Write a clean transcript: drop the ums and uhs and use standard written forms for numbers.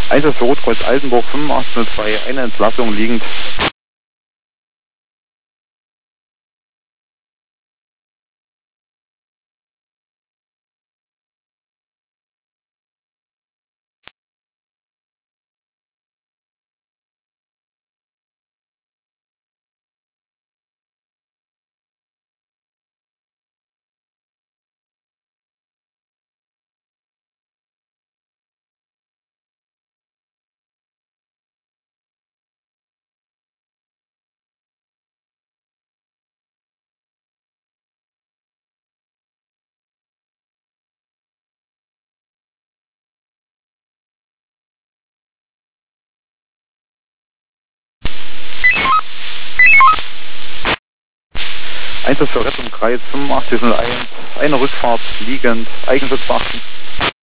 Einsatz für Rotkreuz Altenburg 8502, eine Entlassung liegend. Einsatz für Rettungskreis 8501, eine Rückfahrt liegend, Eigenschutz beachten.